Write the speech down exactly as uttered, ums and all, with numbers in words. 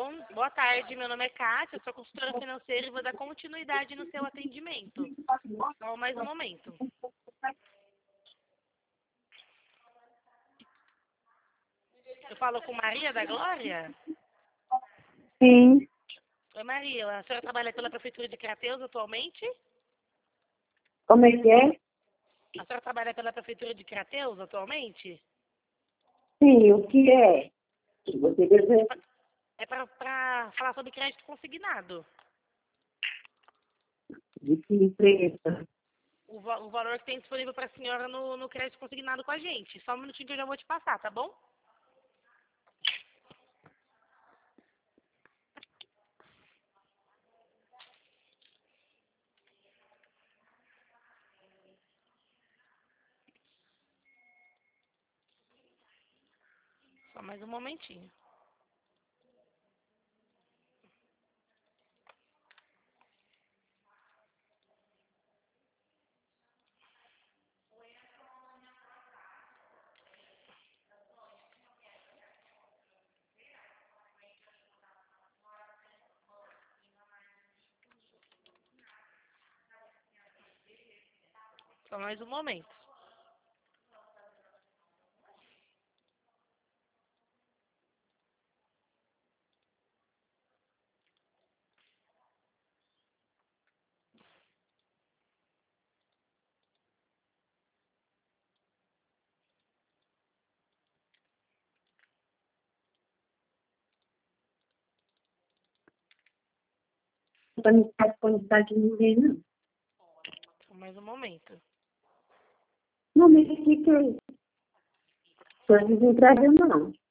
Bom, boa tarde, meu nome é Kátia, eu sou consultora financeira e vou dar continuidade no seu atendimento. Só mais um momento. Eu falo com Maria da Glória? Sim. Oi, Maria, a senhora trabalha pela Prefeitura de Crateus atualmente? Como é que é? A senhora trabalha pela Prefeitura de Crateus atualmente? Sim, o que é? Você deseja? É para falar sobre crédito consignado. De que empresa? O, va- o valor que tem disponível para a senhora no, no crédito consignado com a gente. Só um minutinho que eu já vou te passar, tá bom? Só mais um momentinho. Só mais um momento. Para não ficar desconectado de ninguém, não. Só mais um momento. Não me fique aí. Estou desempregada, não.